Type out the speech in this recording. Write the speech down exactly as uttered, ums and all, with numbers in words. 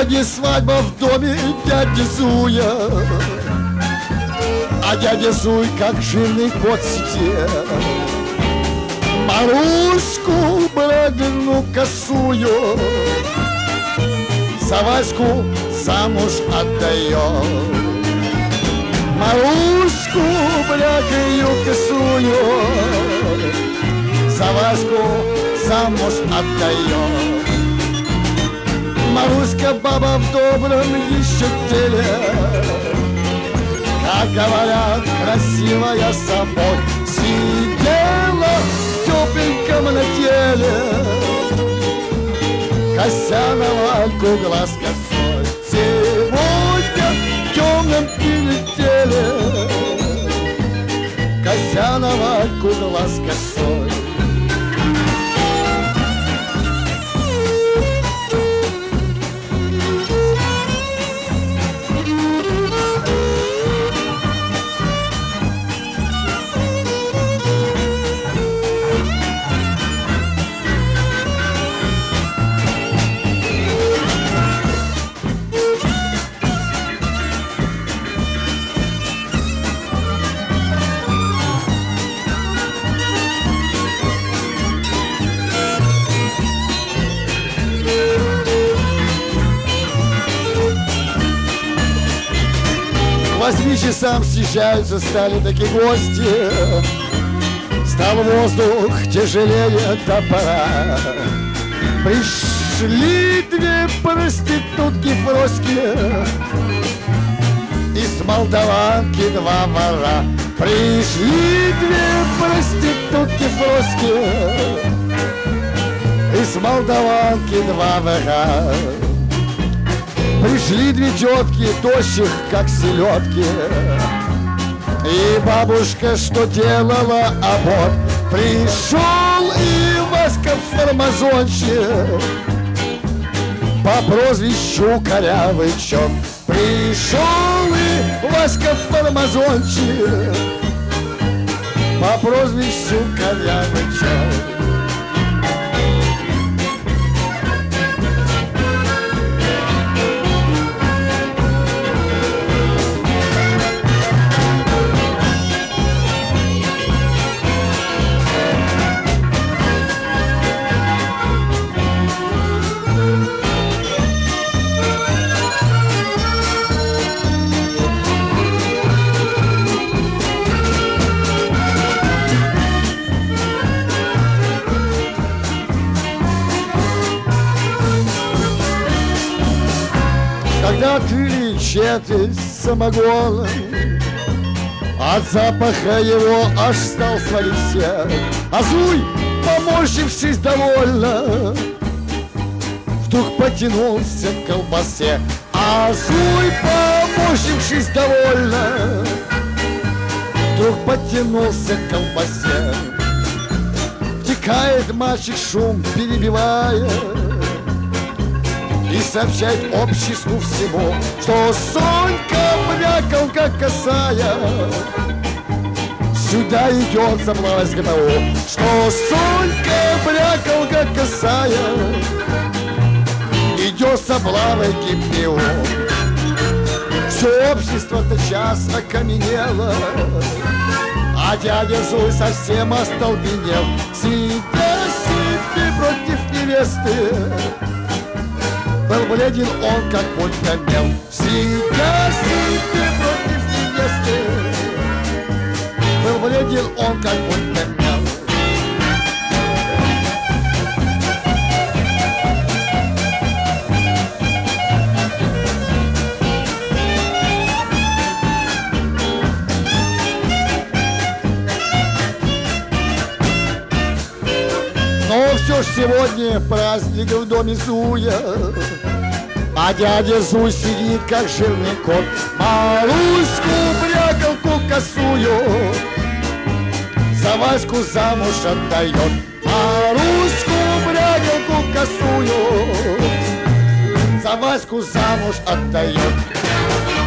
Сегодня свадьба в доме дяди Зуя, а дядя Зуй, как жирный кот, сидит. Маруську, брадину косую, за Ваську замуж отдает. Маруську, брякаю косую, за Ваську замуж отдает. Маруська баба в добром еще теле, как говорят, красивая собой, сидела в тепленьком на теле, кося на Вальку глаз косой. Сегодня в темном прилетели, кося на Вальку глаз косой. К восьми часам съезжаются, стали такие гости. Стал воздух тяжелее топора. Пришли две проститутки Фроськи, из Молдаванки два вора. Пришли две проститутки Фроськи, из Молдаванки два вора. Пришли две тетки, тощих, как селедки, и бабушка, что делала аборт. Пришел и Васька фармазонщик по прозвищу Корявый Черт. Пришел и Васька фармазонщик по прозвищу Корявый Черт. Когда открыли четверть самогона, от запаха его аж стал свалить всех. А Зуй, поморщившись довольно, вдруг потянулся к колбасе. А Зуй, поморщившись довольно, вдруг потянулся к колбасе. Втекает мальчик, шум перебивая, и сообщает обществу всему, что Сонька, брякалка косая, сюда идет заплавать гэ пэ у. Что Сонька, брякалка косая, идет заплавать гэ пэ у. Все общество тотчас окаменело, а дядя Зуй совсем остолбенел. Сидя себе против невесты, был бледен он, как будто мел. Сидя себе против невесты, был бледен он, как будто мел. Но все ж сегодня праздник в доме Зуя, а дядя Зуй сидит, как жирный кот. Маруську, брякалку косую, за Ваську замуж отдает. Маруську, брякалку косую, за Ваську замуж отдает.